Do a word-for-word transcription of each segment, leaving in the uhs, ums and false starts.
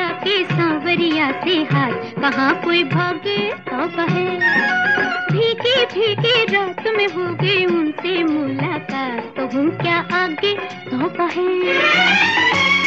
छुड़ा के सांवरिया से हाथ, कहाँ कोई भागे तो कहे। भीगी भीगी रात में हो गई उनसे मुलाकात, तो हूँ क्या आगे तो कहे।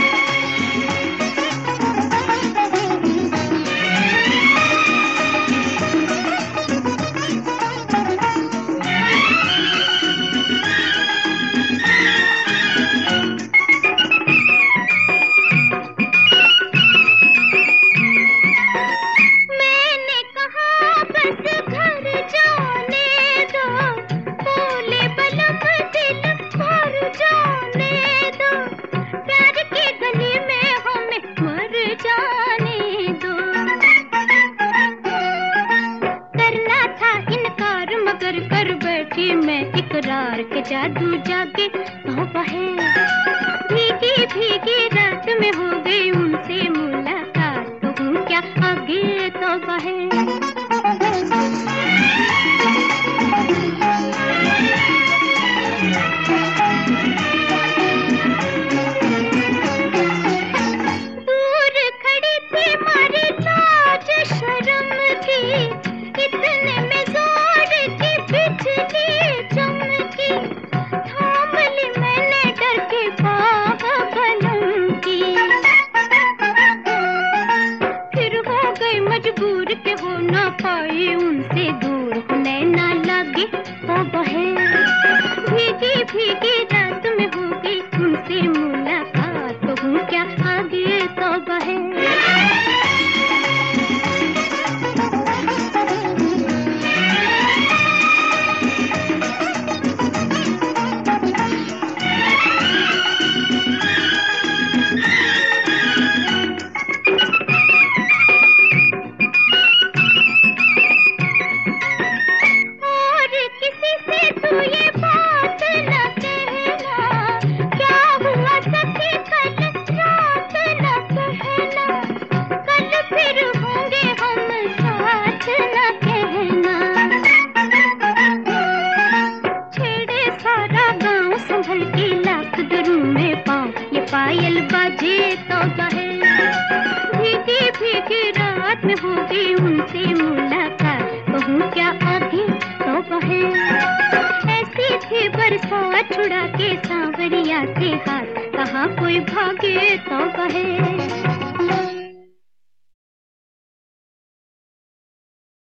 कर बैठी मैं इकरार के जादू जाके तो बहे। भीगी भीगी रात में हो गई उनसे मुलाकात, तो हूँ क्या आगे तो बहे। दूर खड़ी थी मारी लाज शर्म की, इतने में जोर की बिजली चमकी, थाम ली मैंने डर के पागलों की। फिर हो गई मजबूर के हो ना पाई उनसे दूर, नैना लगे तो बहे। भीगी भीगी रात में हो गई उनसे मुलाकात, तो हूँ क्या आगे तो बहे। संभल के लाख दरू में पाँव, ये पायल बाजे तो बहे। भीगी भीगी रात में हो गई उनसे मुलाकात, कहूँ क्या आगे तो बहे। ऐसी थी बरसात छुड़ा के सांवरिया से हाथ, कहाँ कोई भागे तो बहे।